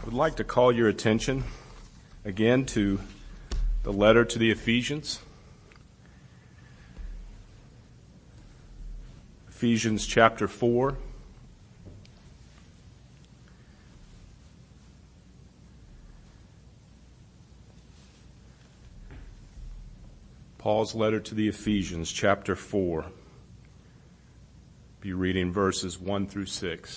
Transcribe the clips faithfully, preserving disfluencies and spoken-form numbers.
I would like to call your attention again to the letter to the Ephesians. Ephesians chapter four. Paul's letter to the Ephesians chapter four. Be reading verses one through six.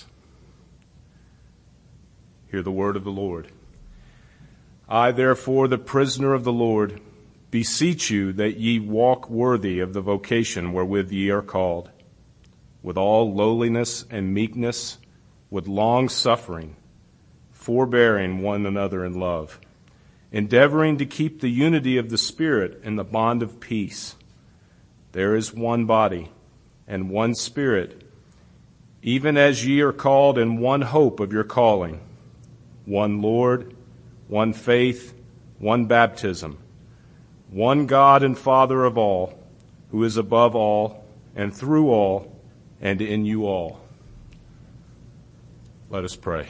Hear the word of the Lord. I, therefore, the prisoner of the Lord, beseech you that ye walk worthy of the vocation wherewith ye are called, with all lowliness and meekness, with long suffering, forbearing one another in love, endeavoring to keep the unity of the Spirit in the bond of peace. There is one body and one Spirit, even as ye are called in one hope of your calling, one Lord, one faith, one baptism, one God and Father of all, who is above all and through all and in you all. Let us pray.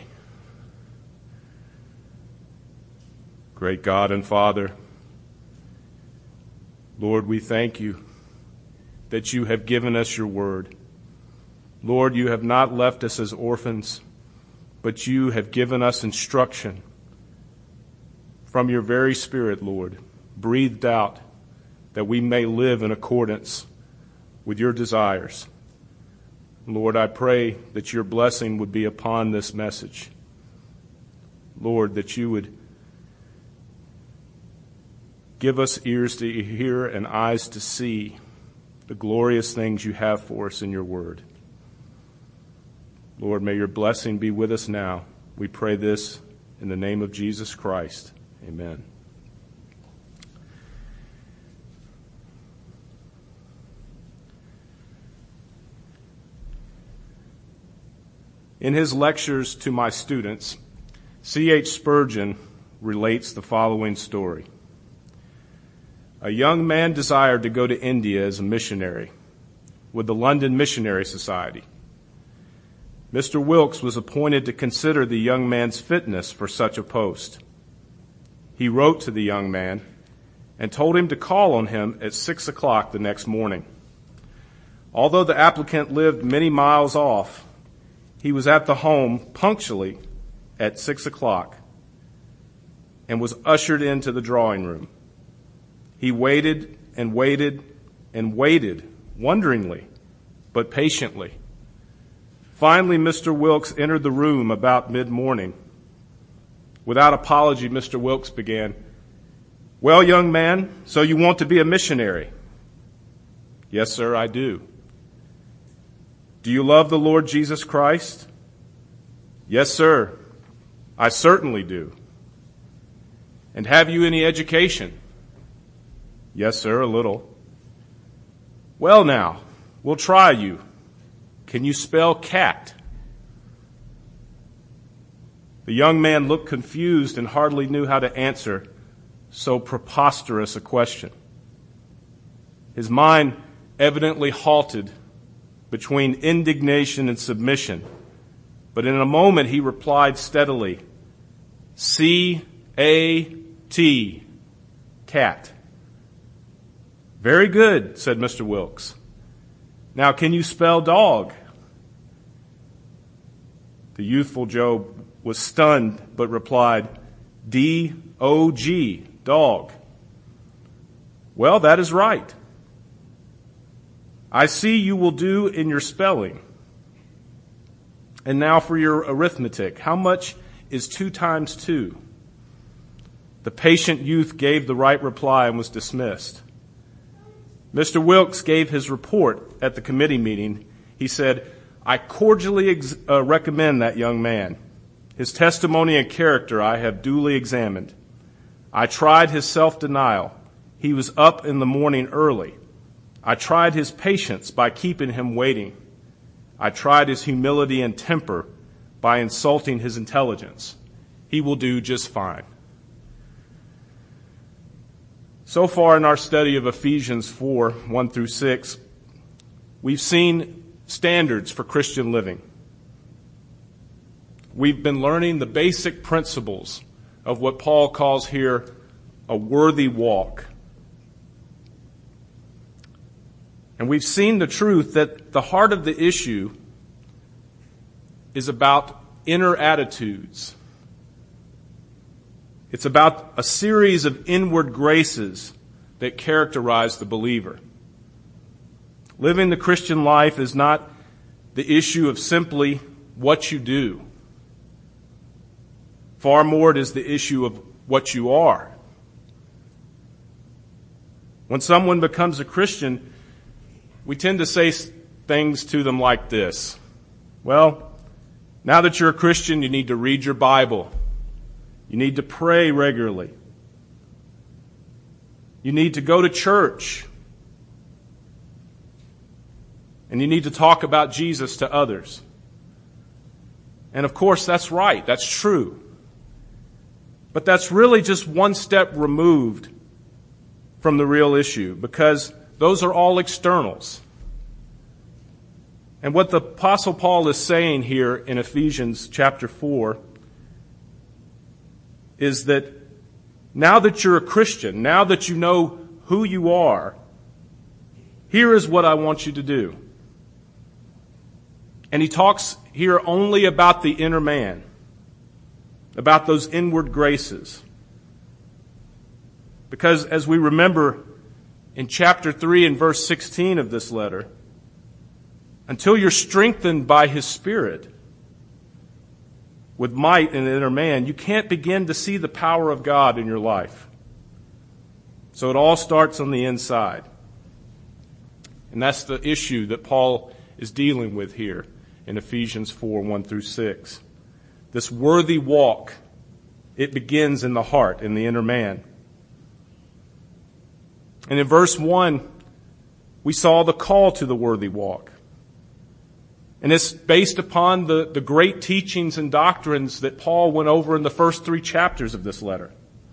Great God and Father, Lord, we thank you that you have given us your word. Lord, you have not left us as orphans, but you have given us instruction from your very Spirit, Lord, breathed out that we may live in accordance with your desires. Lord, I pray that your blessing would be upon this message. Lord, that you would give us ears to hear and eyes to see the glorious things you have for us in your word. Lord, may your blessing be with us now. We pray this in the name of Jesus Christ. Amen. In his lectures to my students, C H Spurgeon relates the following story. A young man desired to go to India as a missionary with the London Missionary Society. Mister Wilkes was appointed to consider the young man's fitness for such a post. He wrote to the young man and told him to call on him at six o'clock the next morning. Although the applicant lived many miles off, he was at the home punctually at six o'clock and was ushered into the drawing room. He waited and waited and waited, wonderingly, but patiently. Finally, Mister Wilkes entered the room about mid-morning. Without apology, Mister Wilkes began, "Well, young man, so you want to be a missionary?" "Yes, sir, I do." "Do you love the Lord Jesus Christ?" "Yes, sir, I certainly do." "And have you any education?" "Yes, sir, a little." "Well, now, we'll try you. Can you spell cat?" The young man looked confused and hardly knew how to answer so preposterous a question. His mind evidently halted between indignation and submission, but in a moment he replied steadily, C A T, cat. "Very good," said Mister Wilkes. "Now, can you spell dog?" The youthful Joe was stunned, but replied, D O G, dog. "Well, that is right. I see you will do in your spelling. And now for your arithmetic. How much is two times two?" The patient youth gave the right reply and was dismissed. Mister Wilkes gave his report at the committee meeting. He said, "I cordially ex- uh, recommend that young man. His testimony and character I have duly examined. I tried his self-denial. He was up in the morning early. I tried his patience by keeping him waiting. I tried his humility and temper by insulting his intelligence. He will do just fine." So far in our study of Ephesians four, one through six, we've seen standards for Christian living. we've been learning the basic principles of what Paul calls here a worthy walk. And we've seen the truth that the heart of the issue is about inner attitudes. It's about a series of inward graces that characterize the believer. Living the Christian life is not the issue of simply what you do. Far more, it is the issue of what you are. When someone becomes a Christian, we tend to say things to them like this. Well, now that you're a Christian, you need to read your Bible. You need to pray regularly. You need to go to church. And you need to talk about Jesus to others. And of course, that's right. That's true. But that's really just one step removed from the real issue, because those are all externals. And what the Apostle Paul is saying here in Ephesians chapter four is that now that you're a Christian, now that you know who you are, here is what I want you to do. And he talks here only about the inner man, about those inward graces. Because as we remember in chapter three and verse sixteen of this letter, until you're strengthened by His Spirit with might in the inner man, you can't begin to see the power of God in your life. So it all starts on the inside. And that's the issue that Paul is dealing with here in Ephesians four, one through six. This worthy walk, it begins in the heart, in the inner man. And in verse one, we saw the call to the worthy walk. And it's based upon the, the great teachings and doctrines that Paul went over in the first three chapters of this letter.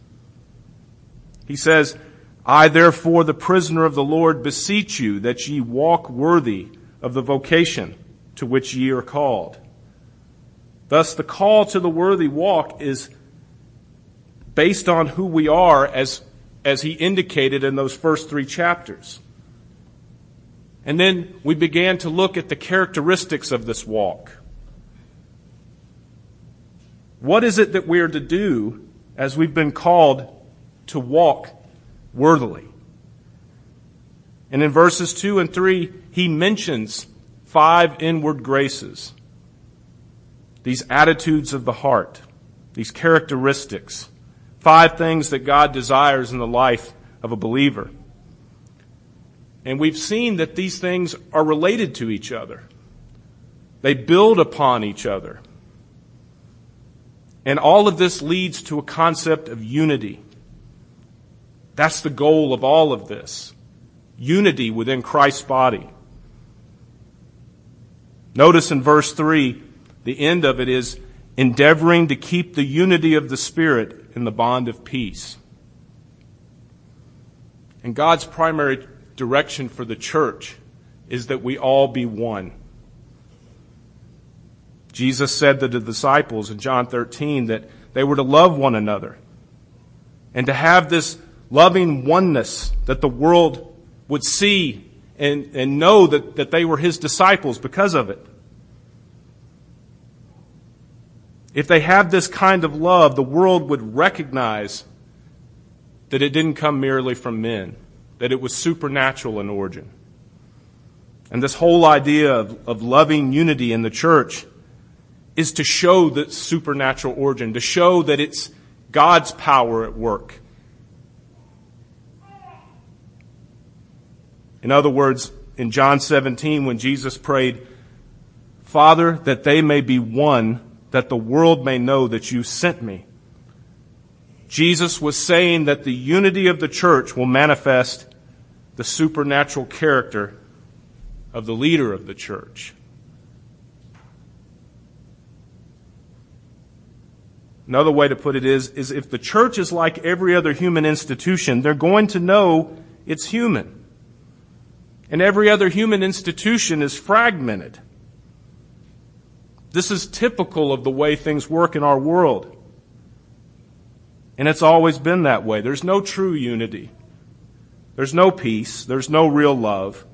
He says, I therefore, the prisoner of the Lord, beseech you that ye walk worthy of the vocation to which ye are called. Thus, the call to the worthy walk is based on who we are, as, as he indicated in those first three chapters. And then we began to look at the characteristics of this walk. What is it that we are to do as we've been called to walk worthily? And in verses two and three, he mentions five inward graces. These attitudes of the heart, these characteristics, five things that God desires in the life of a believer. And we've seen that these things are related to each other. They build upon each other. And all of this leads to a concept of unity. That's the goal of all of this. Unity within Christ's body. Notice in verse three, the end of it is endeavoring to keep the unity of the Spirit in the bond of peace. And God's primary direction for the church is that we all be one. Jesus said to the disciples in John thirteen that they were to love one another and to have this loving oneness that the world would see and, and know that, that they were His disciples because of it. If they have this kind of love, the world would recognize that it didn't come merely from men, that it was supernatural in origin. And this whole idea of, of loving unity in the church is to show the supernatural origin, to show that it's God's power at work. In other words, in John seventeen, when Jesus prayed, Father, that they may be one, that the world may know that you sent me. Jesus was saying that the unity of the church will manifest the supernatural character of the leader of the church. Another way to put it is, is if the church is like every other human institution, they're going to know it's human. And every other human institution is fragmented. This is typical of the way things work in our world. And it's always been that way. There's no true unity. There's no peace. There's no real love.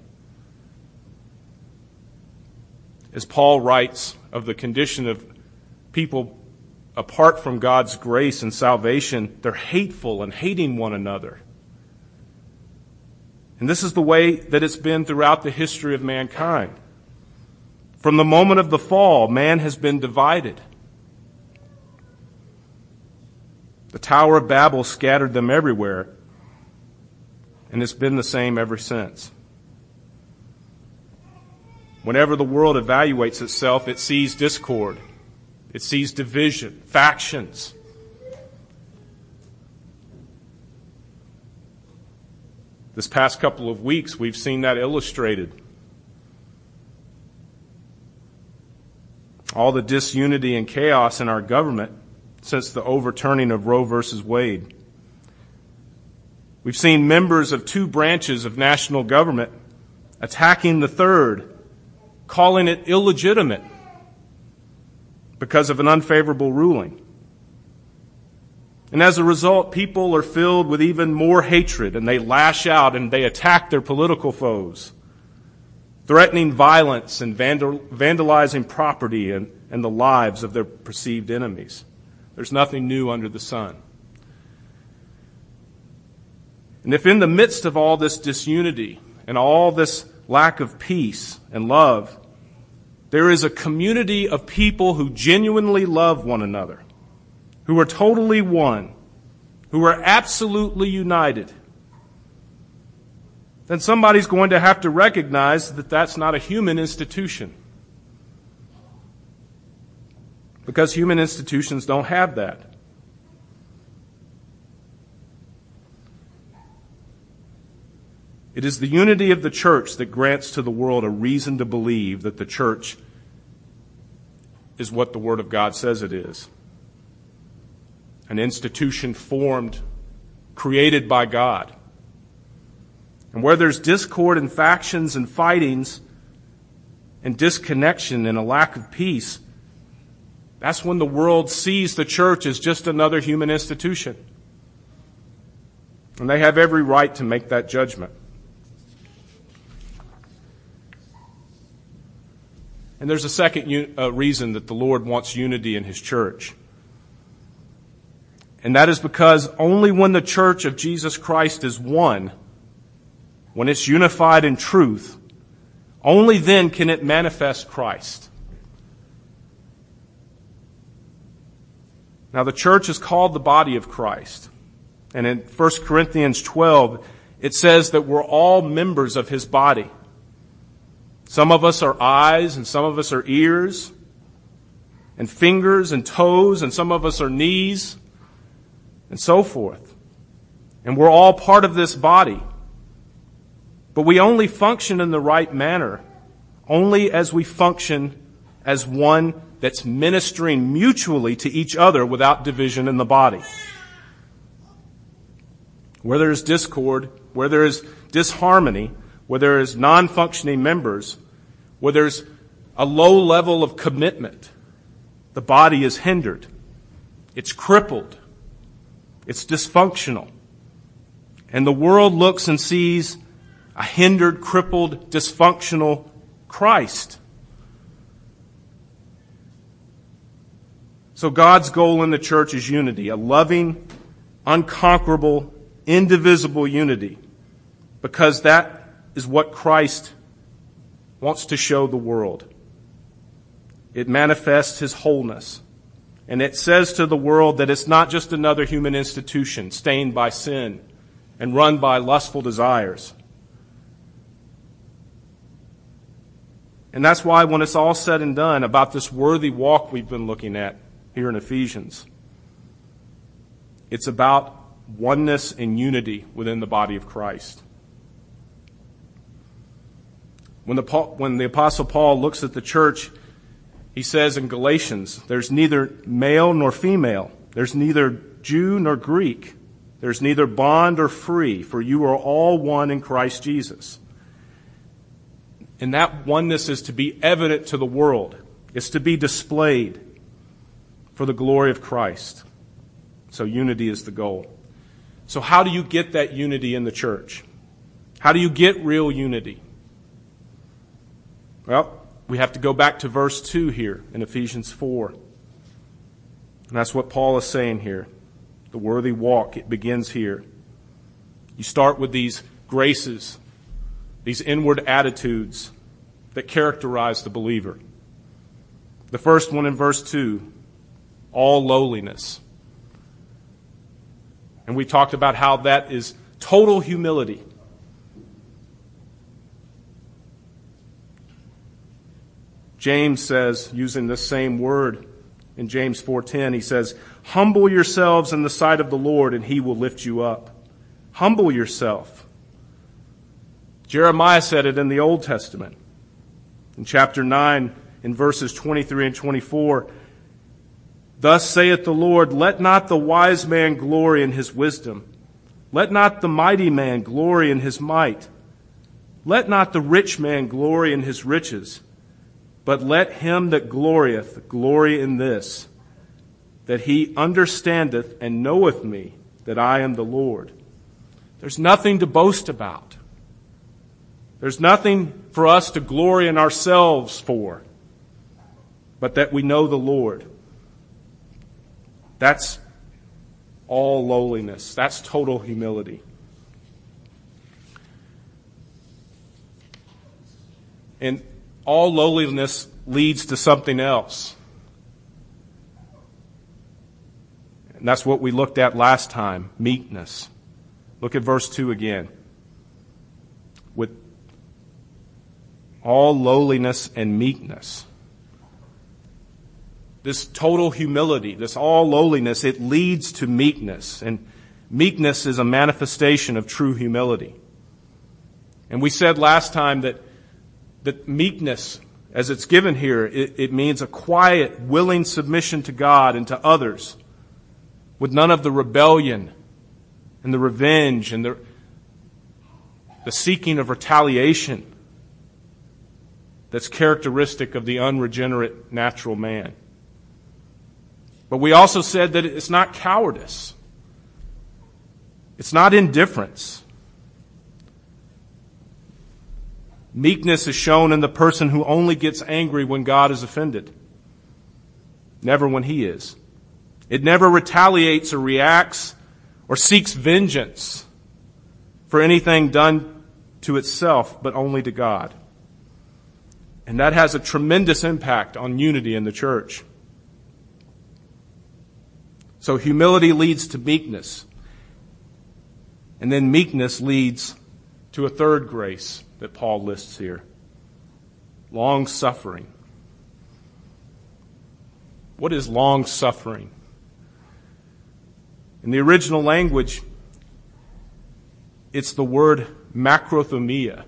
As Paul writes of the condition of people apart from God's grace and salvation, they're hateful and hating one another. And this is the way that it's been throughout the history of mankind. From the moment of the fall, man has been divided. The Tower of Babel scattered them everywhere, and it's been the same ever since. Whenever the world evaluates itself, it sees discord. It sees division, factions. This past couple of weeks, we've seen that illustrated. All the disunity and chaos in our government since the overturning of Roe versus Wade. We've seen members of two branches of national government attacking the third, calling it illegitimate because of an unfavorable ruling. And as a result, people are filled with even more hatred, and they lash out and they attack their political foes, threatening violence and vandal, vandalizing property and, and the lives of their perceived enemies. There's nothing new under the sun. And if in the midst of all this disunity and all this lack of peace and love, there is a community of people who genuinely love one another, who are totally one, who are absolutely united, then somebody's going to have to recognize that that's not a human institution. Because human institutions don't have that. It is the unity of the church that grants to the world a reason to believe that the church is what the Word of God says it is. An institution formed, created by God. And where there's discord and factions and fightings and disconnection and a lack of peace, that's when the world sees the church as just another human institution. And they have every right to make that judgment. And there's a second un- uh, reason that the Lord wants unity in His church. And that is because only when the church of Jesus Christ is one, when it's unified in truth, only then can it manifest Christ. Now, the church is called the body of Christ. And in First Corinthians twelve, it says that we're all members of His body. Some of us are eyes, and some of us are ears, and fingers and toes, and some of us are knees, and so forth. And we're all part of this body. But we only function in the right manner, only as we function as one that's ministering mutually to each other without division in the body. Where there is discord, where there is disharmony, where there is non-functioning members, where there's a low level of commitment, the body is hindered. It's crippled. It's dysfunctional. And the world looks and sees a hindered, crippled, dysfunctional Christ. So God's goal in the church is unity, a loving, unconquerable, indivisible unity, because that is what Christ wants to show the world. It manifests His wholeness. And it says to the world that it's not just another human institution stained by sin and run by lustful desires. And that's why when it's all said and done about this worthy walk we've been looking at here in Ephesians, it's about oneness and unity within the body of Christ. When the, when the Apostle Paul looks at the church, he says in Galatians, there's neither male nor female. There's neither Jew nor Greek. There's neither bond or free, for you are all one in Christ Jesus. And that oneness is to be evident to the world. It's to be displayed for the glory of Christ. So unity is the goal. So how do you get that unity in the church? How do you get real unity? Well, we have to go back to verse two here in Ephesians four. And that's what Paul is saying here. The worthy walk, it begins here. You start with these graces, these inward attitudes that characterize the believer. The first one in verse two, all lowliness. And we talked about how that is total humility. James says, using this same word in James four ten, he says, humble yourselves in the sight of the Lord and he will lift you up. Humble yourself. Jeremiah said it in the Old Testament. In chapter nine, in verses twenty-three and twenty-four, thus saith the Lord, let not the wise man glory in his wisdom. Let not the mighty man glory in his might. Let not the rich man glory in his riches. But let him that glorieth glory in this, that he understandeth and knoweth me, that I am the Lord. There's nothing to boast about. There's nothing for us to glory in ourselves for, but that we know the Lord. That's all lowliness. That's total humility. And all lowliness leads to something else. And that's what we looked at last time, meekness. Look at verse two again. With all lowliness and meekness. This total humility, this all lowliness, it leads to meekness. And meekness is a manifestation of true humility. And we said last time that That meekness, as it's given here, it, it means a quiet, willing submission to God and to others, with none of the rebellion and the revenge and the, the seeking of retaliation that's characteristic of the unregenerate natural man. But we also said that it's not cowardice. It's not indifference. Meekness is shown in the person who only gets angry when God is offended, never when he is. It never retaliates or reacts or seeks vengeance for anything done to itself, but only to God. And that has a tremendous impact on unity in the church. So humility leads to meekness. And then meekness leads to a third grace that Paul lists here. Long suffering. What is long suffering? In the original language, it's the word macrothumia.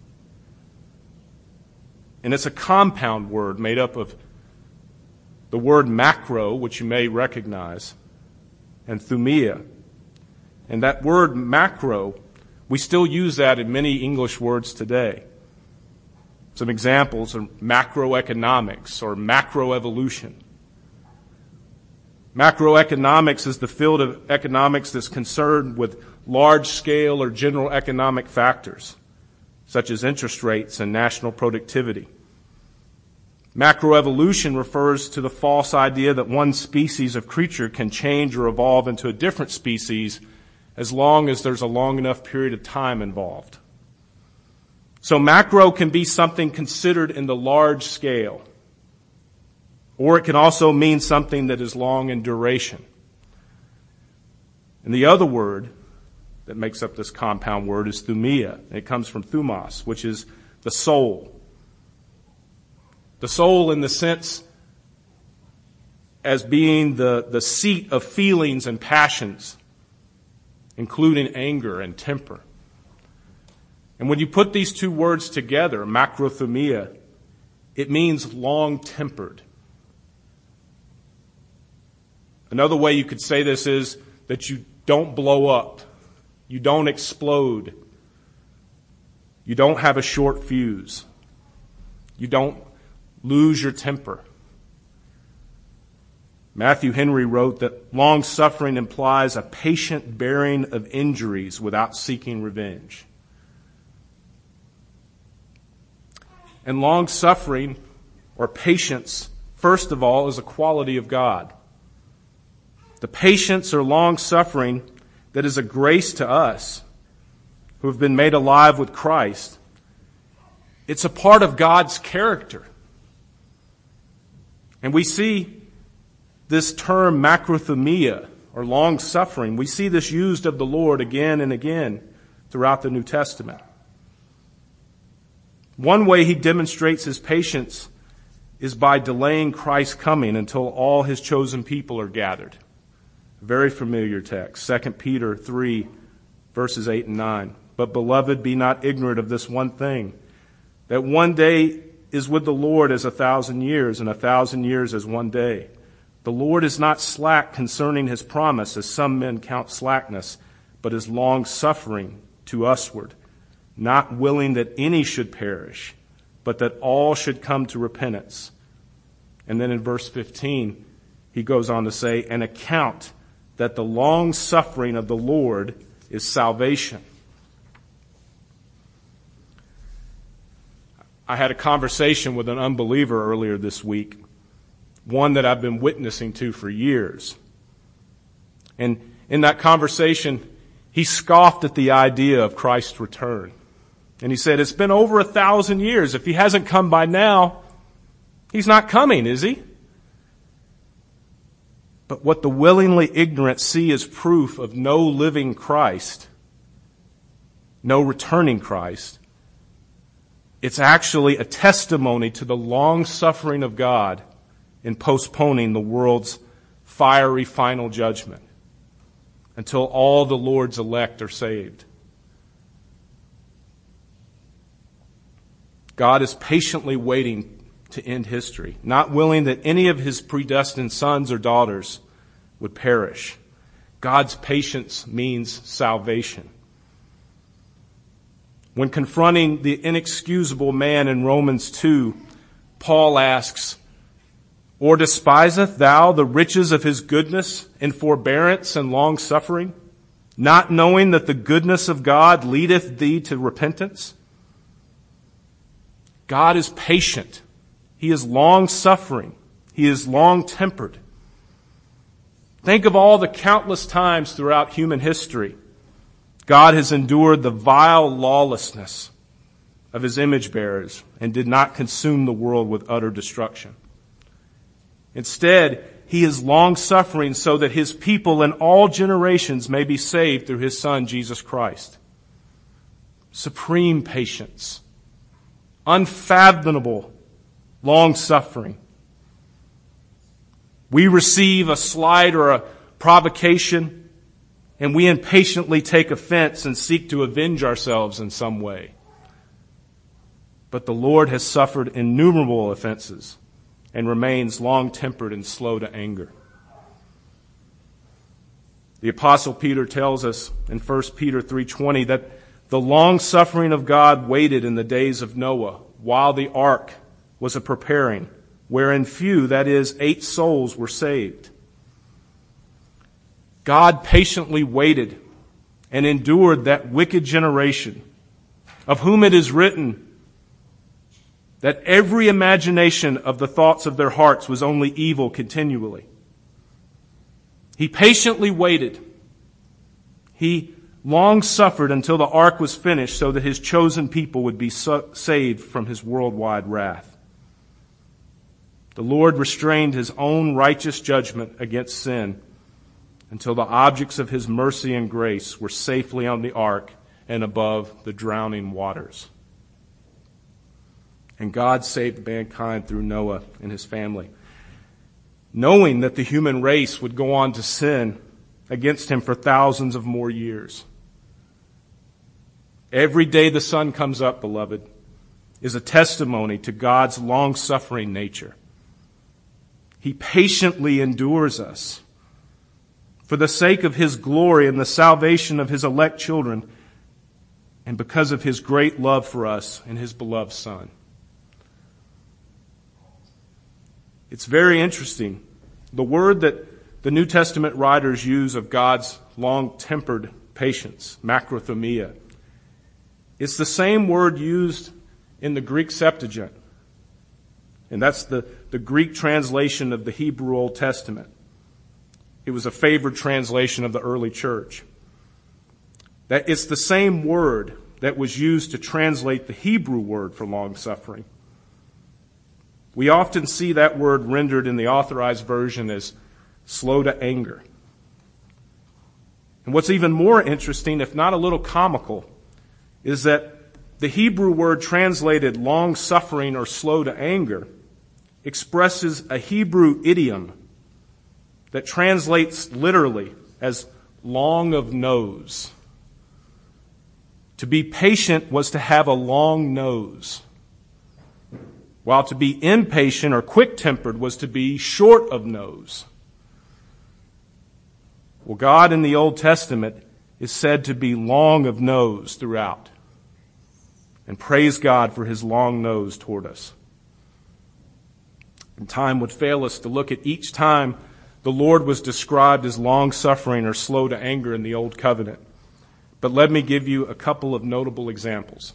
And it's a compound word made up of the word macro, which you may recognize, and thumia. And that word macro, we still use that in many English words today. Some examples are macroeconomics or macroevolution. Macroeconomics is the field of economics that's concerned with large-scale or general economic factors, such as interest rates and national productivity. Macroevolution refers to the false idea that one species of creature can change or evolve into a different species as long as there's a long enough period of time involved. So macro can be something considered in the large scale, or it can also mean something that is long in duration. And the other word that makes up this compound word is thumia. It comes from thumos, which is the soul. The soul in the sense as being the, the seat of feelings and passions, including anger and temper. And when you put these two words together, macrothumia, it means long-tempered. Another way you could say this is that you don't blow up. You don't explode. You don't have a short fuse. You don't lose your temper. Matthew Henry wrote that long-suffering implies a patient bearing of injuries without seeking revenge. And long-suffering, or patience, first of all, is a quality of God. The patience or long-suffering that is a grace to us who have been made alive with Christ, it's a part of God's character. And we see this term macrothumia, or long-suffering, we see this used of the Lord again and again throughout the New Testament. One way he demonstrates his patience is by delaying Christ's coming until all his chosen people are gathered. A very familiar text, Second Peter three, verses eight and nine. But beloved, be not ignorant of this one thing, that one day is with the Lord as a thousand years, and a thousand years as one day. The Lord is not slack concerning his promise, as some men count slackness, but is long-suffering to usward, not willing that any should perish, but that all should come to repentance. And then in verse fifteen, he goes on to say, and account that the long-suffering of the Lord is salvation. I had a conversation with an unbeliever earlier this week, one that I've been witnessing to for years. And in that conversation, he scoffed at the idea of Christ's return. And he said, it's been over a thousand years. If he hasn't come by now, he's not coming, is he? But what the willingly ignorant see as proof of no living Christ, no returning Christ, it's actually a testimony to the long suffering of God in postponing the world's fiery final judgment until all the Lord's elect are saved. God is patiently waiting to end history, not willing that any of his predestined sons or daughters would perish. God's patience means salvation. When confronting the inexcusable man in Romans two, Paul asks, or despiseth thou the riches of his goodness and forbearance and long-suffering, not knowing that the goodness of God leadeth thee to repentance? God is patient. He is long-suffering. He is long-tempered. Think of all the countless times throughout human history God has endured the vile lawlessness of his image bearers and did not consume the world with utter destruction. Instead, he is long-suffering so that his people in all generations may be saved through his Son, Jesus Christ. Supreme patience. Unfathomable long-suffering. We receive a slight or a provocation, and we impatiently take offense and seek to avenge ourselves in some way. But the Lord has suffered innumerable offenses and remains long-tempered and slow to anger. The Apostle Peter tells us in First Peter three twenty that the long-suffering of God waited in the days of Noah while the ark was a preparing, wherein few, that is, eight souls were saved. God patiently waited and endured that wicked generation, of whom it is written that every imagination of the thoughts of their hearts was only evil continually. He patiently waited. He long suffered until the ark was finished so that his chosen people would be saved from his worldwide wrath. The Lord restrained his own righteous judgment against sin until the objects of his mercy and grace were safely on the ark and above the drowning waters. And God saved mankind through Noah and his family, knowing that the human race would go on to sin against him for thousands of more years. Every day the sun comes up, beloved, is a testimony to God's long-suffering nature. He patiently endures us for the sake of his glory and the salvation of his elect children, and because of his great love for us and his beloved Son. It's very interesting The word that the New Testament writers use of God's long-tempered patience, macrothumia, it's the same word used in the Greek Septuagint. And that's the, the Greek translation of the Hebrew Old Testament. It was a favored translation of the early church. That it's the same word that was used to translate the Hebrew word for long-suffering. We often see that word rendered in the Authorized Version as slow to anger. And what's even more interesting, if not a little comical, is that the Hebrew word translated long-suffering or slow to anger expresses a Hebrew idiom that translates literally as long of nose. To be patient was to have a long nose, while to be impatient or quick-tempered was to be short of nose. Well, God in the Old Testament is said to be long of nose throughout. And praise God for his long nose toward us. And time would fail us to look at each time the Lord was described as long-suffering or slow to anger in the Old Covenant. But let me give you a couple of notable examples.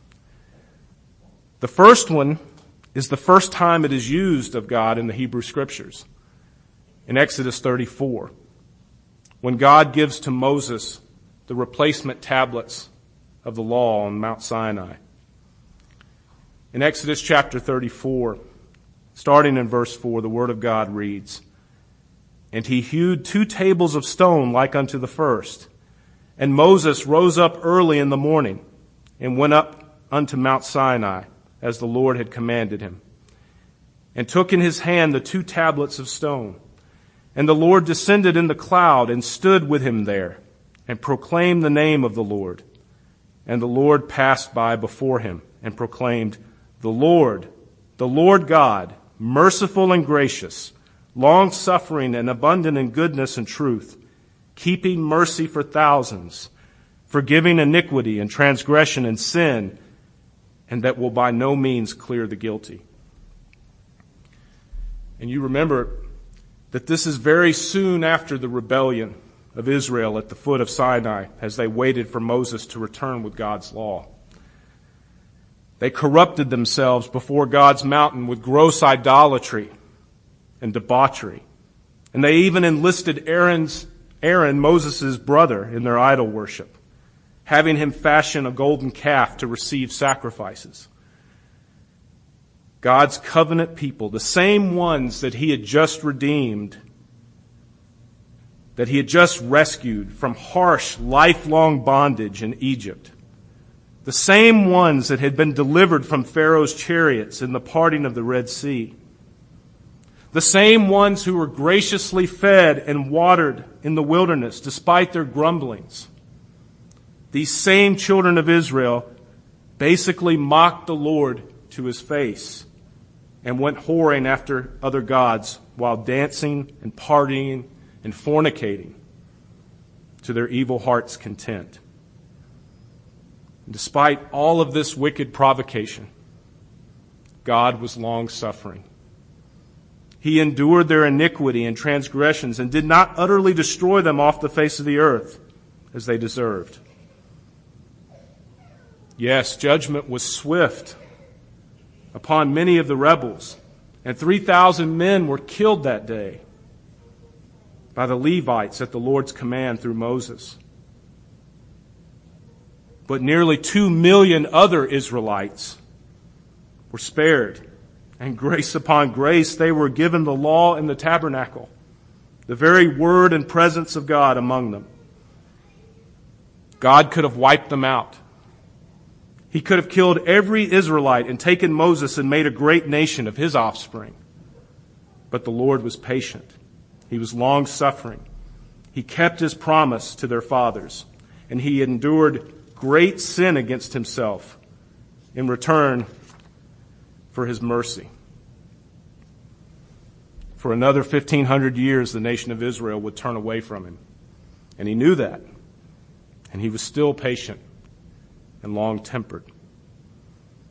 The first one is the first time it is used of God in the Hebrew Scriptures. In Exodus thirty-four, when God gives to Moses the replacement tablets of the law on Mount Sinai. In Exodus chapter thirty-four, starting in verse four, the Word of God reads, "And he hewed two tables of stone like unto the first. And Moses rose up early in the morning and went up unto Mount Sinai, as the Lord had commanded him, and took in his hand the two tablets of stone. And the Lord descended in the cloud and stood with him there, and proclaimed the name of the Lord. And the Lord passed by before him, and proclaimed, The Lord, the Lord God, merciful and gracious, long-suffering and abundant in goodness and truth, keeping mercy for thousands, forgiving iniquity and transgression and sin, and that will by no means clear the guilty." And you remember that this is very soon after the rebellion of Israel at the foot of Sinai, as they waited for Moses to return with God's law. They corrupted themselves before God's mountain with gross idolatry and debauchery. And they even enlisted Aaron's Aaron, Moses' brother, in their idol worship, having him fashion a golden calf to receive sacrifices. God's covenant people, the same ones that he had just redeemed, that he had just rescued from harsh, lifelong bondage in Egypt, the same ones that had been delivered from Pharaoh's chariots in the parting of the Red Sea, the same ones who were graciously fed and watered in the wilderness despite their grumblings. These same children of Israel basically mocked the Lord to his face and went whoring after other gods while dancing and partying and fornicating to their evil heart's content. And despite all of this wicked provocation, God was long-suffering. He endured their iniquity and transgressions and did not utterly destroy them off the face of the earth as they deserved. Yes, judgment was swift upon many of the rebels, and three thousand men were killed that day by the Levites at the Lord's command through Moses. But nearly two million other Israelites were spared. And grace upon grace, they were given the law in the tabernacle, the very word and presence of God among them. God could have wiped them out. He could have killed every Israelite and taken Moses and made a great nation of his offspring. But the Lord was patient. He was long-suffering. He kept his promise to their fathers, and he endured great sin against himself in return for his mercy. For another fifteen hundred years, the nation of Israel would turn away from him. And he knew that. And he was still patient and long-tempered.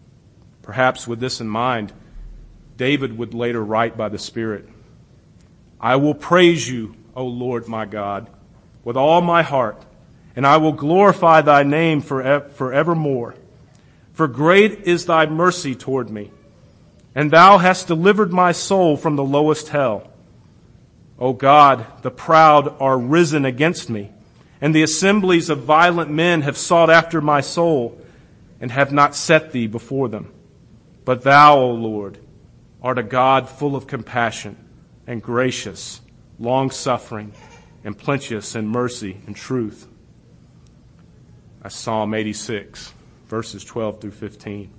Perhaps with this in mind, David would later write by the Spirit, I will praise you, O Lord my God, with all my heart, and I will glorify thy name forevermore. For great is thy mercy toward me, and thou hast delivered my soul from the lowest hell. O God, the proud are risen against me, and the assemblies of violent men have sought after my soul, and have not set thee before them. But thou, O Lord, art a God full of compassion and gracious, long-suffering, and plenteous in mercy and truth. That's Psalm eighty-six, verses twelve through fifteen.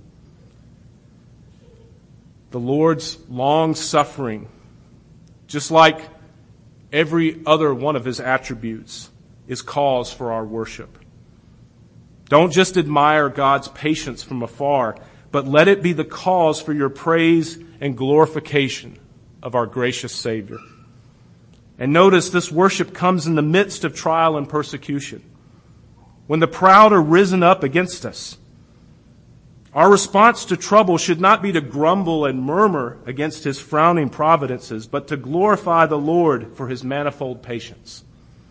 The Lord's long-suffering, just like every other one of his attributes, is cause for our worship. Don't just admire God's patience from afar, but let it be the cause for your praise and glorification of our gracious Savior. And notice this worship comes in the midst of trial and persecution. When the proud are risen up against us, our response to trouble should not be to grumble and murmur against his frowning providences, but to glorify the Lord for his manifold patience.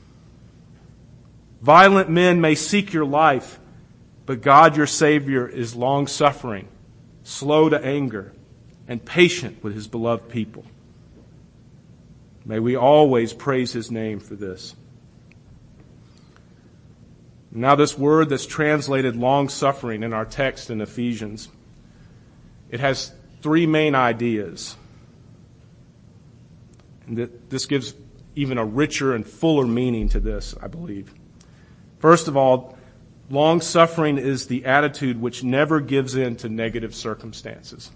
Violent men may seek your life, but God your Savior is long-suffering, slow to anger, and patient with his beloved people. May we always praise his name for this. Now this word that's translated long-suffering in our text in Ephesians, it has three main ideas. And this gives even a richer and fuller meaning to this, I believe. First of all, long-suffering is the attitude which never gives in to negative circumstances.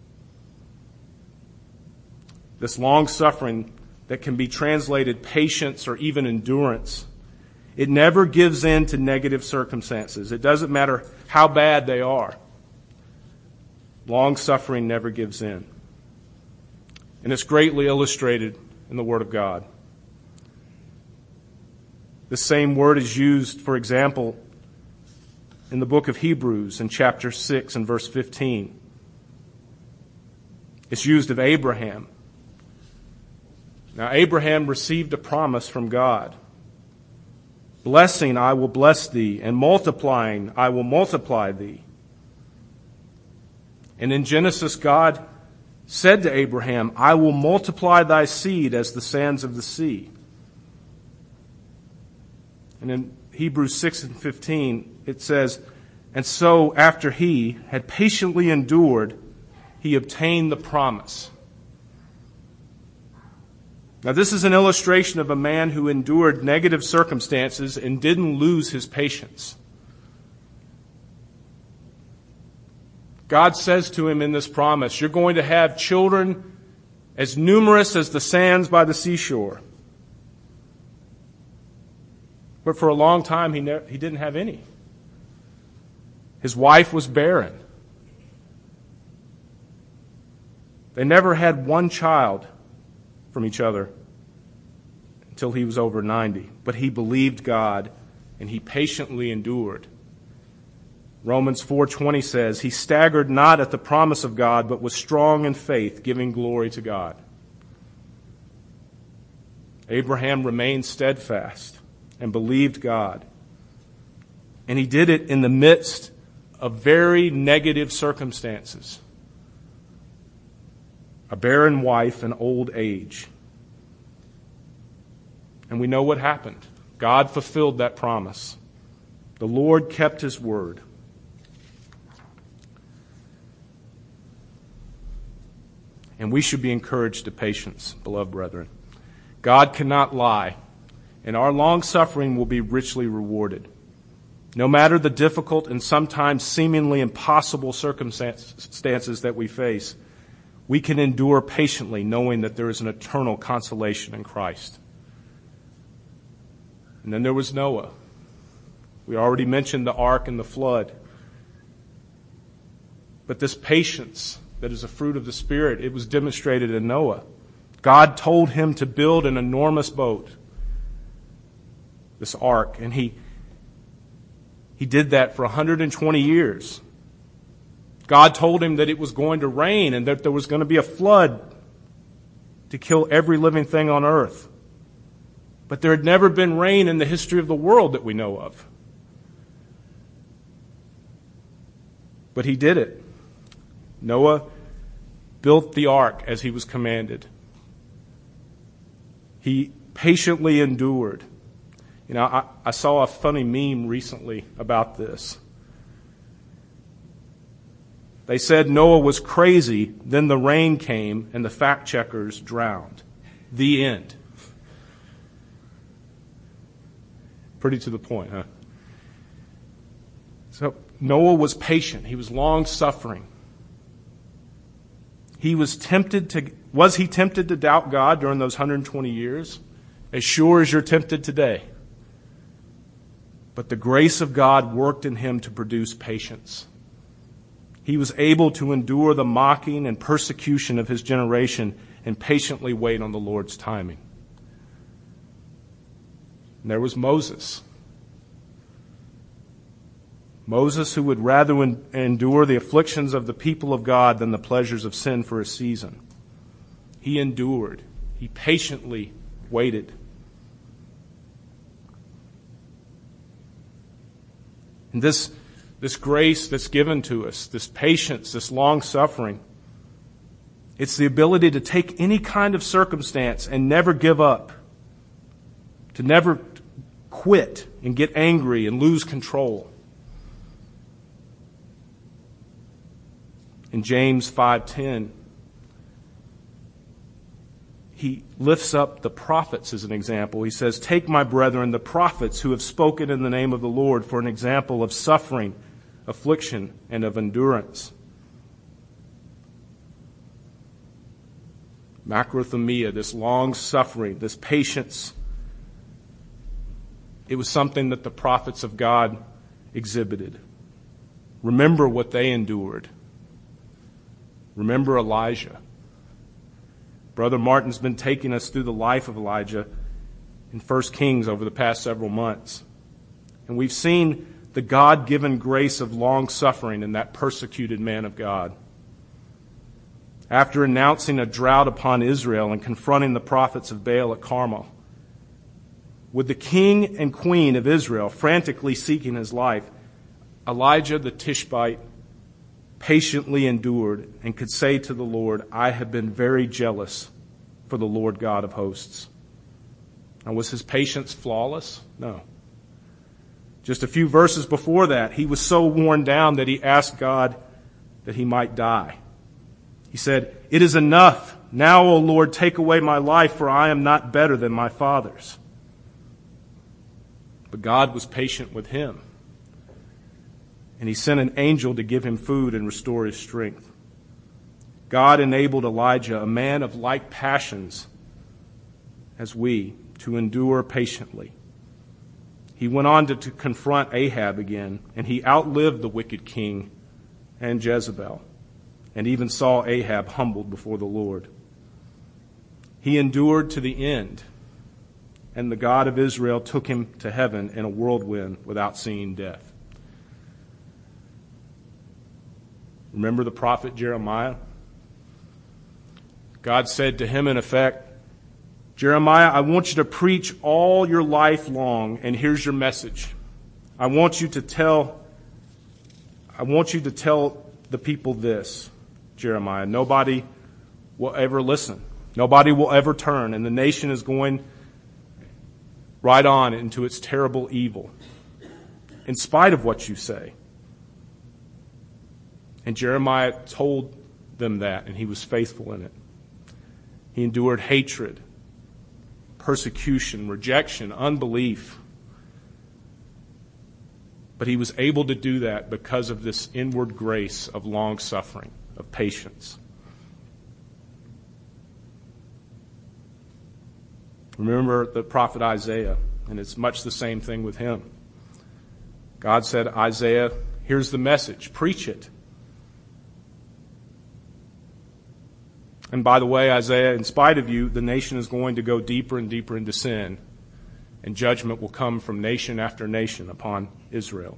This long-suffering that can be translated patience or even endurance, it never gives in to negative circumstances. It doesn't matter how bad they are. Long-suffering never gives in. And it's greatly illustrated in the Word of God. The same word is used, for example, in the book of Hebrews in chapter six and verse fifteen. It's used of Abraham. Now, Abraham received a promise from God. Blessing, I will bless thee, and multiplying, I will multiply thee. And in Genesis, God said to Abraham, I will multiply thy seed as the sands of the sea. And in Hebrews six and fifteen, it says, and so after he had patiently endured, he obtained the promise. Now this is an illustration of a man who endured negative circumstances and didn't lose his patience. God says to him in this promise, you're going to have children as numerous as the sands by the seashore. But for a long time, he, ne- he didn't have any. His wife was barren. They never had one child from each other until he was over ninety. But he believed God, and he patiently endured. Romans four twenty says, he staggered not at the promise of God, but was strong in faith, giving glory to God. Abraham remained steadfast and believed God. And he did it in the midst of very negative circumstances. A barren wife and old age. And we know what happened. God fulfilled that promise. The Lord kept his word. And we should be encouraged to patience, beloved brethren. God cannot lie, and our long suffering will be richly rewarded. No matter the difficult and sometimes seemingly impossible circumstances that we face, we can endure patiently knowing that there is an eternal consolation in Christ. And then there was Noah. We already mentioned the ark and the flood. But this patience that is a fruit of the Spirit, it was demonstrated in Noah. God told him to build an enormous boat, this ark, and he he did that for one hundred twenty years. God told him that it was going to rain and that there was going to be a flood. to kill every living thing on earth. But there had never been rain in the history of the world that we know of. But he did it. Noah built the ark as he was commanded. He patiently endured. You know, I, I saw a funny meme recently about this. They said Noah was crazy, then the rain came and the fact checkers drowned. The end. Pretty to the point, huh? So Noah was patient. He was long-suffering. He was tempted to, was he tempted to doubt God during those one hundred twenty years? As sure as you're tempted today. But the grace of God worked in him to produce patience. He was able to endure the mocking and persecution of his generation and patiently wait on the Lord's timing. And there was Moses. Moses, who would rather endure the afflictions of the people of God than the pleasures of sin for a season. He endured. He patiently waited. And this, this grace that's given to us, this patience, this long suffering, it's the ability to take any kind of circumstance and never give up, to never quit and get angry and lose control. In James five ten, he lifts up the prophets as an example. He says, "Take, my brethren, the prophets who have spoken in the name of the Lord for an example of suffering, affliction, and of endurance." Macrothumia, this long suffering, this patience, it was something that the prophets of God exhibited. Remember what they endured. Remember Elijah. Brother Martin's been taking us through the life of Elijah in First Kings over the past several months. And we've seen the God-given grace of long suffering in that persecuted man of God. After announcing a drought upon Israel and confronting the prophets of Baal at Carmel, with the king and queen of Israel frantically seeking his life, Elijah the Tishbite patiently endured and could say to the Lord, "I have been very jealous for the Lord God of hosts." And was his patience flawless? No. Just a few verses before that, he was so worn down that he asked God that he might die. He said, "It is enough. Now, O Lord, take away my life, for I am not better than my fathers." But God was patient with him. And he sent an angel to give him food and restore his strength. God enabled Elijah, a man of like passions as we, to endure patiently. He went on to, to confront Ahab again, and he outlived the wicked king and Jezebel, and even saw Ahab humbled before the Lord. He endured to the end, and the God of Israel took him to heaven in a whirlwind without seeing death. Remember the prophet Jeremiah? God said to him in effect, "Jeremiah, I want you to preach all your life long, and here's your message. I want you to tell, I want you to tell the people this, Jeremiah. Nobody will ever listen. Nobody will ever turn, and the nation is going right on into its terrible evil, in spite of what you say." And Jeremiah told them that, and he was faithful in it. He endured hatred, persecution, rejection, unbelief. But he was able to do that because of this inward grace of long suffering, of patience. Remember the prophet Isaiah, and it's much the same thing with him. God said, "Isaiah, here's the message. Preach it." And by the way, Isaiah, in spite of you, the nation is going to go deeper and deeper into sin, and judgment will come from nation after nation upon Israel.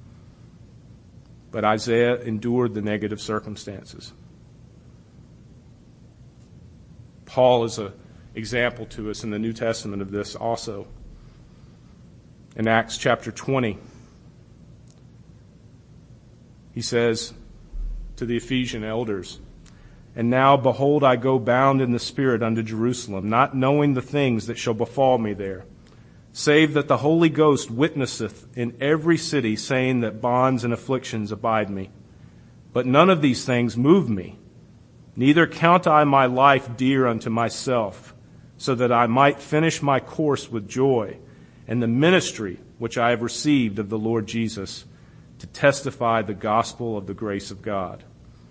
But Isaiah endured the negative circumstances. Paul is an example to us in the New Testament of this also. In Acts chapter twenty, he says to the Ephesian elders, "And now, behold, I go bound in the Spirit unto Jerusalem, not knowing the things that shall befall me there, save that the Holy Ghost witnesseth in every city, saying that bonds and afflictions abide me. But none of these things move me, neither count I my life dear unto myself, so that I might finish my course with joy, and the ministry which I have received of the Lord Jesus, to testify the gospel of the grace of God."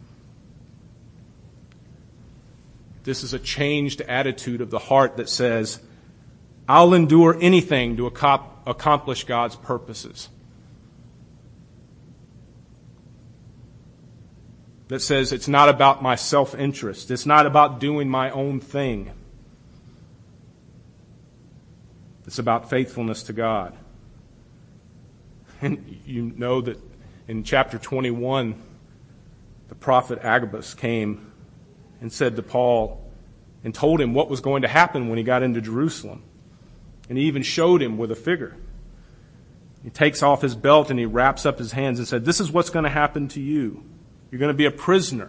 This is a changed attitude of the heart that says, I'll endure anything to accomplish God's purposes. That says it's not about my self-interest. It's not about doing my own thing. It's about faithfulness to God. And you know that in chapter twenty-one, the prophet Agabus came and said to Paul and told him what was going to happen when he got into Jerusalem. And he even showed him with a figure. He takes off his belt and he wraps up his hands and said, "This is what's going to happen to you. You're going to be a prisoner."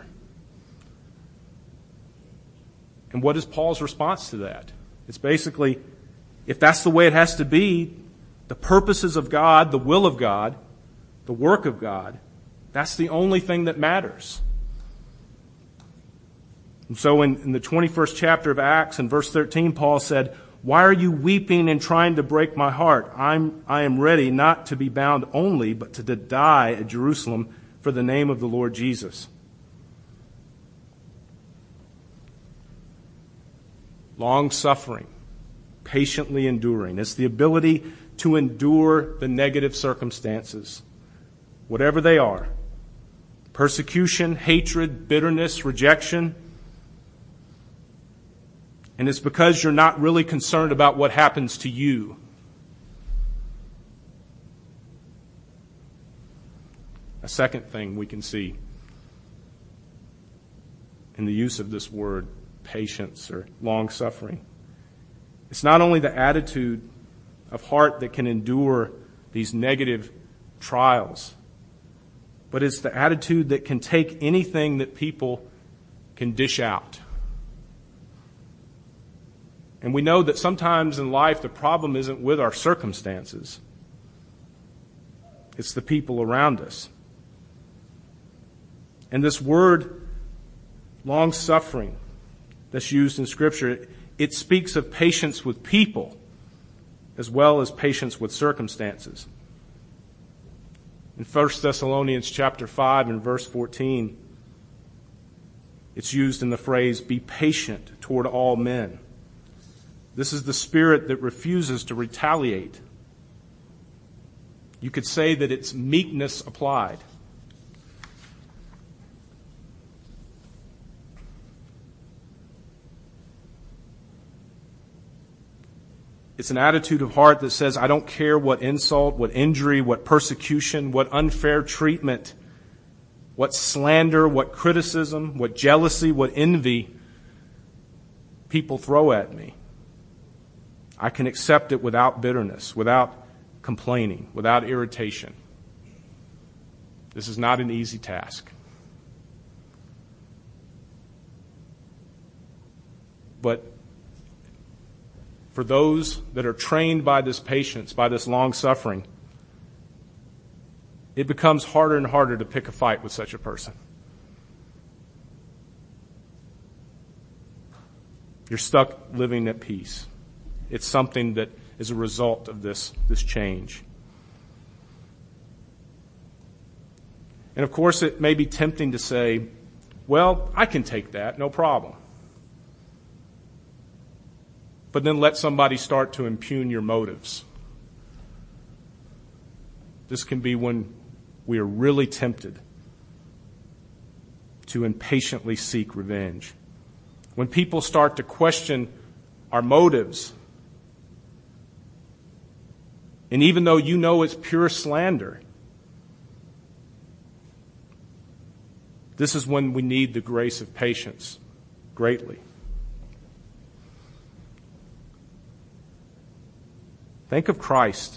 And what is Paul's response to that? It's basically, if that's the way it has to be, the purposes of God, the will of God, the work of God, that's the only thing that matters. And so in, in the twenty-first chapter of Acts, in verse thirteen, Paul said, "Why are you weeping and trying to break my heart? I'm, I am ready not to be bound only, but to die at Jerusalem for the name of the Lord Jesus." Long-suffering, patiently enduring. It's the ability to endure the negative circumstances, whatever they are. Persecution, hatred, bitterness, rejection. And it's because you're not really concerned about what happens to you. A second thing we can see in the use of this word, patience or long-suffering. It's not only the attitude of heart that can endure these negative trials, but it's the attitude that can take anything that people can dish out. And we know that sometimes in life the problem isn't with our circumstances. It's the people around us. And this word, long-suffering, that's used in Scripture, it speaks of patience with people as well as patience with circumstances. In First Thessalonians chapter five and verse fourteen, it's used in the phrase, "Be patient toward all men." This is the spirit that refuses to retaliate. You could say that it's meekness applied. It's an attitude of heart that says, I don't care what insult, what injury, what persecution, what unfair treatment, what slander, what criticism, what jealousy, what envy people throw at me. I can accept it without bitterness, without complaining, without irritation. This is not an easy task. But for those that are trained by this patience, by this long suffering, it becomes harder and harder to pick a fight with such a person. You're stuck living at peace. It's something that is a result of this, this change. And of course, it may be tempting to say, well, I can take that, no problem. But then let somebody start to impugn your motives. This can be when we are really tempted to impatiently seek revenge. When people start to question our motives, and even though you know it's pure slander, this is when we need the grace of patience greatly. Think of Christ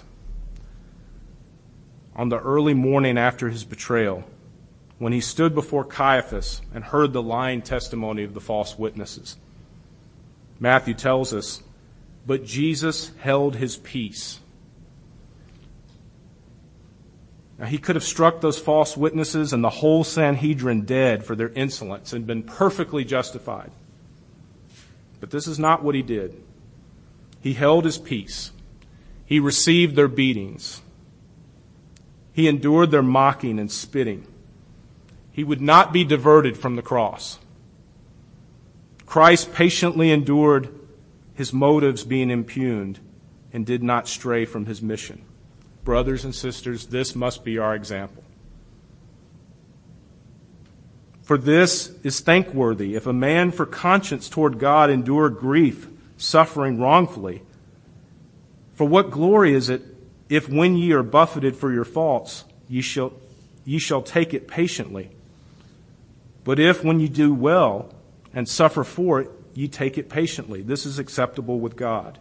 on the early morning after his betrayal, when he stood before Caiaphas and heard the lying testimony of the false witnesses. Matthew tells us, but Jesus held his peace. Now, he could have struck those false witnesses and the whole Sanhedrin dead for their insolence and been perfectly justified. But this is not what he did. He held his peace. He received their beatings. He endured their mocking and spitting. He would not be diverted from the cross. Christ patiently endured his motives being impugned and did not stray from his mission. Brothers and sisters, this must be our example. For this is thankworthy, if a man for conscience toward God endure grief, suffering wrongfully. For what glory is it if when ye are buffeted for your faults, ye shall, ye shall take it patiently? But if when you do well and suffer for it, ye take it patiently, this is acceptable with God.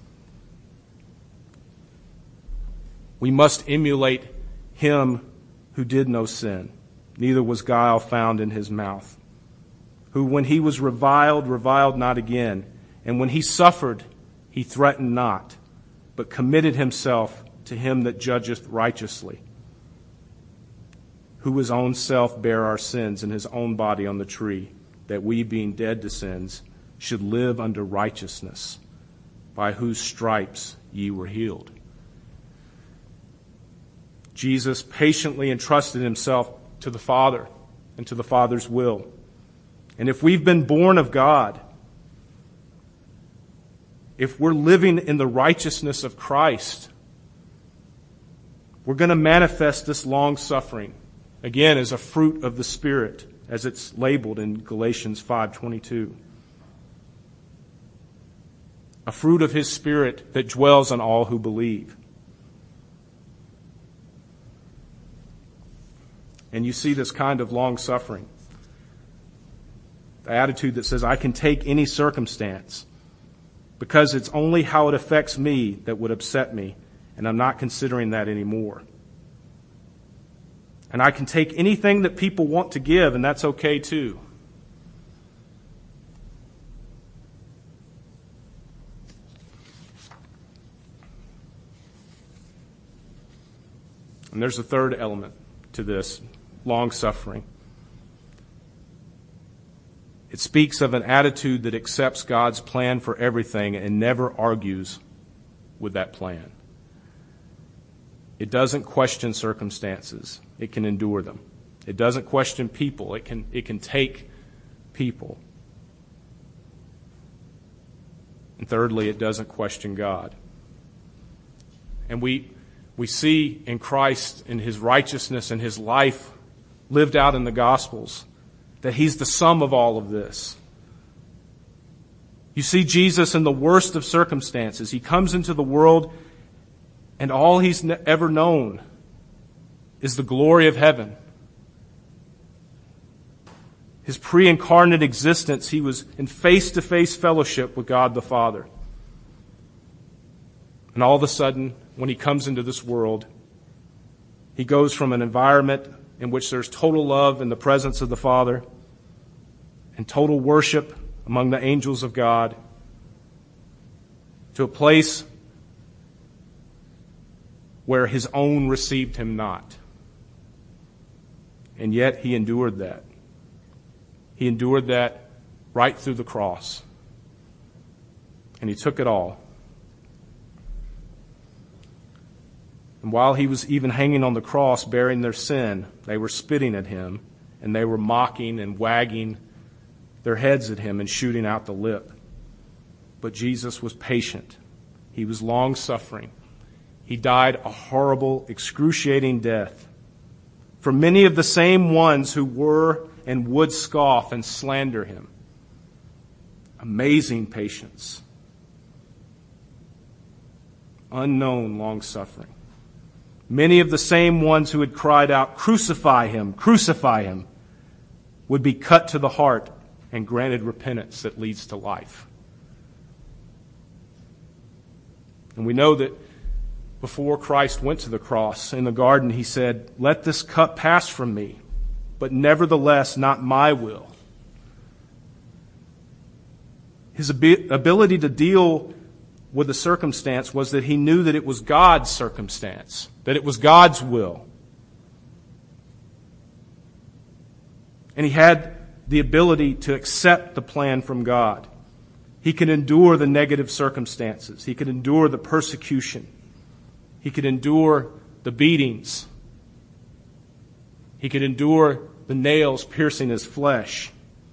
We must emulate him who did no sin, neither was guile found in his mouth, who when he was reviled, reviled not again, and when he suffered, he threatened not, but committed himself to him that judgeth righteously, who his own self bare our sins in his own body on the tree, that we, being dead to sins, should live unto righteousness, by whose stripes ye were healed. Jesus patiently entrusted himself to the Father and to the Father's will. And if we've been born of God, if we're living in the righteousness of Christ, we're going to manifest this long suffering, again, as a fruit of the Spirit, as it's labeled in Galatians five twenty-two. A fruit of his Spirit that dwells on all who believe. And you see this kind of long suffering. The attitude that says, I can take any circumstance because it's only how it affects me that would upset me, and I'm not considering that anymore. And I can take anything that people want to give, and that's okay too. And there's a third element to this. Long suffering. It speaks of an attitude that accepts God's plan for everything and never argues with that plan. It doesn't question circumstances. It can endure them. It doesn't question people. It can, it can take people. And thirdly, it doesn't question God. And we, we see in Christ, in his righteousness and his life lived out in the Gospels, that he's the sum of all of this. You see Jesus in the worst of circumstances. He comes into the world and all he's ever known is the glory of heaven. His pre-incarnate existence, he was in face-to-face fellowship with God the Father. And all of a sudden, when he comes into this world, he goes from an environment in which there's total love in the presence of the Father and total worship among the angels of God to a place where his own received him not. And yet he endured that. He endured that right through the cross. And he took it all. And while he was even hanging on the cross bearing their sin, they were spitting at him, and they were mocking and wagging their heads at him and shooting out the lip. But Jesus was patient. He was long-suffering. He died a horrible, excruciating death for many of the same ones who were and would scoff and slander him. Amazing patience. Unknown long-suffering. Many of the same ones who had cried out, "Crucify him, crucify him," would be cut to the heart and granted repentance that leads to life. And we know that before Christ went to the cross in the garden, he said, "Let this cup pass from me, but nevertheless not my will." His ab- ability to deal with the circumstance was that he knew that it was God's circumstance, that it was God's will. And he had the ability to accept the plan from God. He could endure the negative circumstances. He could endure the persecution. He could endure the beatings. He could endure the nails piercing his flesh.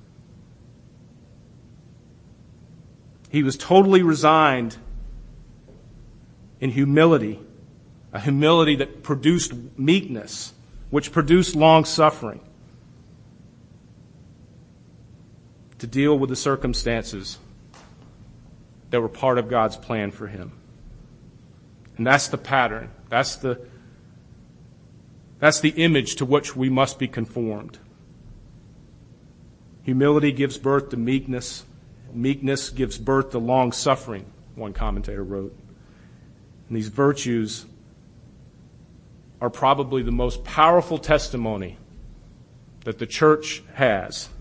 He was totally resigned in humility, a humility that produced meekness, which produced long suffering, to deal with the circumstances that were part of God's plan for him. And that's the pattern. That's the, that's the image to which we must be conformed. Humility gives birth to meekness. Meekness gives birth to long suffering, one commentator wrote. And these virtues are probably the most powerful testimony that the church has.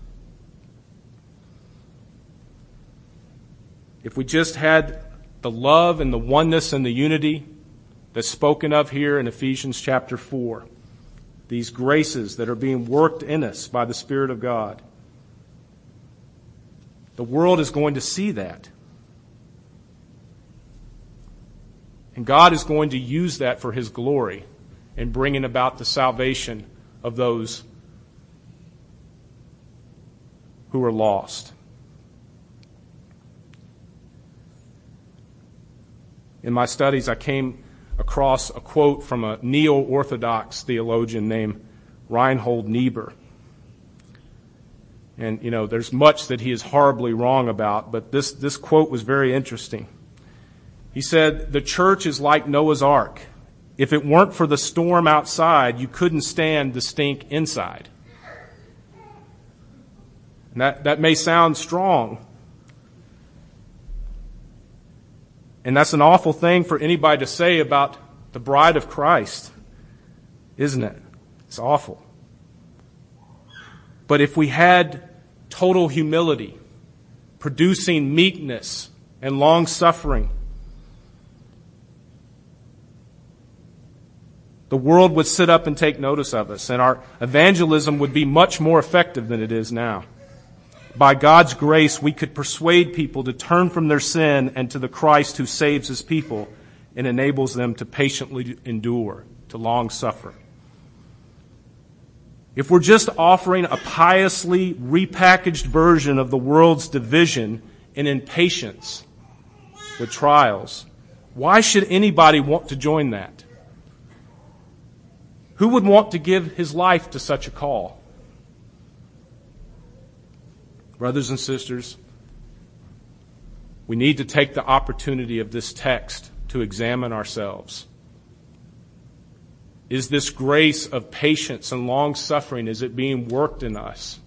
If we just had the love and the oneness and the unity that's spoken of here in Ephesians chapter four, these graces that are being worked in us by the Spirit of God, the world is going to see that. And God is going to use that for His glory in bringing about the salvation of those who are lost. In my studies, I came across a quote from a neo-Orthodox theologian named Reinhold Niebuhr. And, you know, there's much that he is horribly wrong about, but this, this quote was very interesting. He said, "The church is like Noah's Ark. If it weren't for the storm outside, you couldn't stand the stink inside." And that, that may sound strong. And that's an awful thing for anybody to say about the bride of Christ, isn't it? It's awful. But if we had total humility, producing meekness and long suffering, the world would sit up and take notice of us, and our evangelism would be much more effective than it is now. By God's grace, we could persuade people to turn from their sin and to the Christ who saves His people and enables them to patiently endure, to long suffer. If we're just offering a piously repackaged version of the world's division and impatience with trials, why should anybody want to join that? Who would want to give his life to such a call? Brothers and sisters, we need to take the opportunity of this text to examine ourselves. Is this grace of patience and long suffering, is it being worked in us?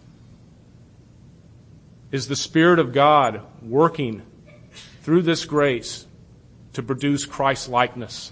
Is the Spirit of God working through this grace to produce Christ-likeness?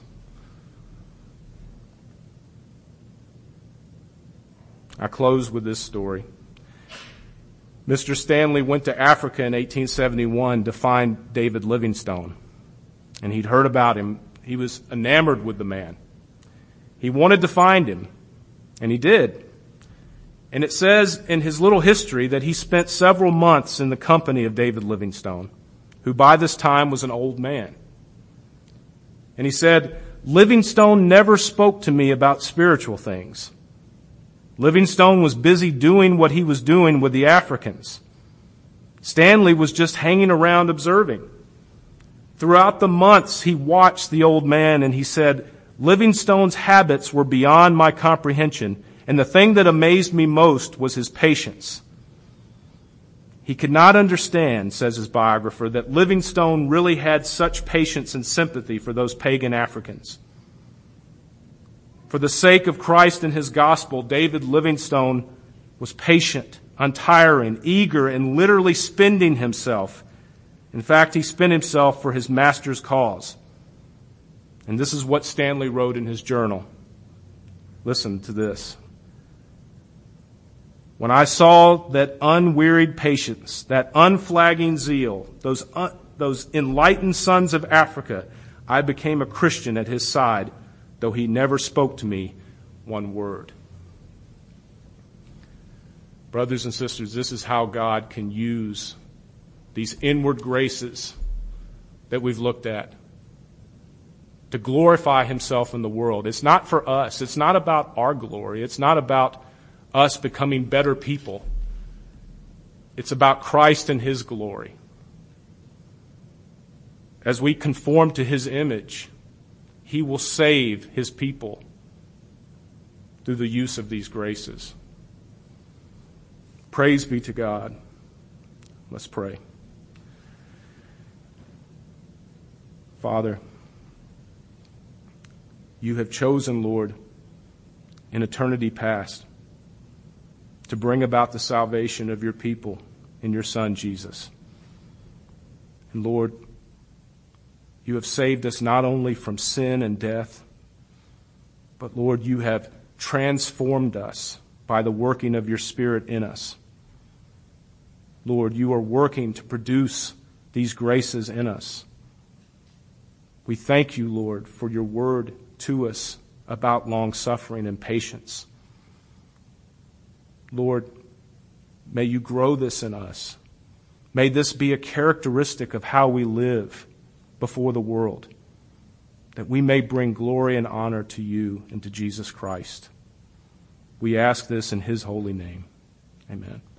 I close with this story. Mister Stanley went to Africa in eighteen seventy-one to find David Livingstone. And he'd heard about him. He was enamored with the man. He wanted to find him, and he did. And it says in his little history that he spent several months in the company of David Livingstone, who by this time was an old man. And he said, "Livingstone never spoke to me about spiritual things. Livingstone was busy doing what he was doing with the Africans. Stanley was just hanging around observing. Throughout the months, he watched the old man, and he said, Livingstone's habits were beyond my comprehension, and the thing that amazed me most was his patience. He could not understand," says his biographer, "that Livingstone really had such patience and sympathy for those pagan Africans. For the sake of Christ and His gospel, David Livingstone was patient, untiring, eager, and literally spending himself. In fact, he spent himself for his master's cause. And this is what Stanley wrote in his journal. Listen to this. When I saw that unwearied patience, that unflagging zeal, those, un- those enlightened sons of Africa, I became a Christian at his side, though he never spoke to me one word. Brothers and sisters, this is how God can use these inward graces that we've looked at to glorify himself in the world. It's not for us. It's not about our glory. It's not about us becoming better people. It's about Christ and his glory. As we conform to his image, he will save his people through the use of these graces. Praise be to God. Let's pray. Father, you have chosen, Lord, in eternity past, to bring about the salvation of your people in your Son, Jesus. And Lord, you have saved us not only from sin and death, but Lord, you have transformed us by the working of your Spirit in us. Lord, you are working to produce these graces in us. We thank you, Lord, for your word to us about long-suffering and patience. Lord, may you grow this in us. May this be a characteristic of how we live before the world, that we may bring glory and honor to you and to Jesus Christ. We ask this in his holy name. Amen.